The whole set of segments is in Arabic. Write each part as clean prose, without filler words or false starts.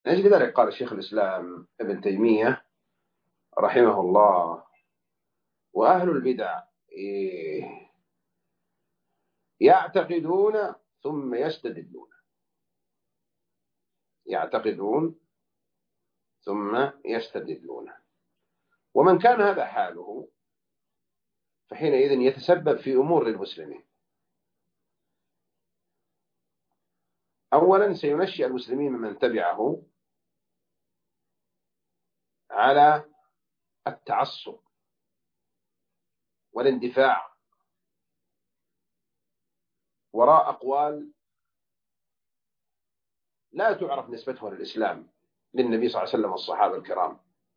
أجل ذلك قال الشيخ الإسلام ابن تيمية رحمه الله: وأهل البدع يعتقدون ثم يستدلون. يعتقدون ثم يستدلون. ومن كان هذا حاله فحينئذ يتسبب في أمور للمسلمين. أولا سينشئ المسلمين ممن تبعه على التعصب والاندفاع وراء أقوال لا تعرف نسبتها للإسلام، للنبي صلى الله عليه وسلم والصحابة الكرام،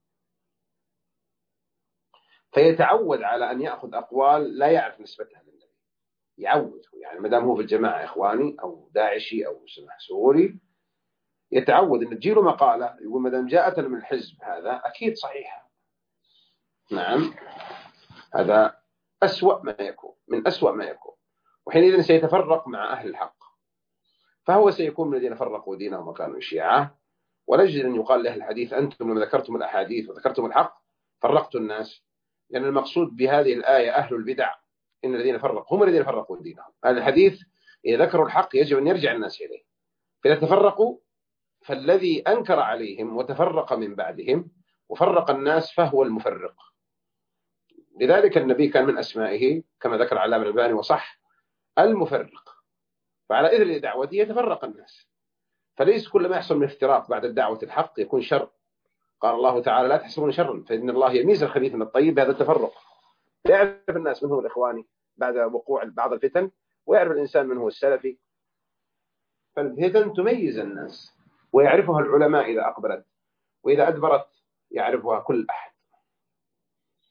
فيتعود على أن يأخذ أقوال لا يعرف نسبتها للنبي. يعود يعني ما دام هو في الجماعة إخواني أو داعشي أو سوري، يتعود أن تجيله مقالة يقول ما دام جاءت من الحزب هذا أكيد صحيحة. نعم، هذا أسوأ ما يكون، من أسوأ ما يكون. وحينئذ سيتفرق مع أهل الحق، فهو سيكون من الذين فرقوا دينهم وكانوا شيعة. ولا يجوز أن يقال لأهل الحديث أنتم لما ذكرتم الأحاديث وذكرتم الحق فرقتوا الناس، لأن المقصود بهذه الآية أهل البدع إن الذين فرقوا هم الذين فرقوا دينهم. أهل الحديث إذا ذكروا الحق يجب أن يرجع الناس إليه، فإذا تفرقوا فالذي أنكر عليهم وتفرق من بعدهم وفرق الناس فهو المفرق. لذلك النبي كان من أسمائه كما ذكر علامة الألباني وصح المفرق، فعلى إثر دعوته يتفرق الناس. فليس كل ما يحصل من افتراق بعد الدعوة الحق يكون شر. قال الله تعالى: لا تحسبون شرا فإن الله يميز الخبيث من الطيب بهذا التفرق. يعرف الناس من هو الإخواني بعد وقوع بعض الفتن، ويعرف الإنسان من هو السلفي. فالفتن تميز الناس، ويعرفها العلماء إذا أقبلت، وإذا أدبرت يعرفها كل أحد.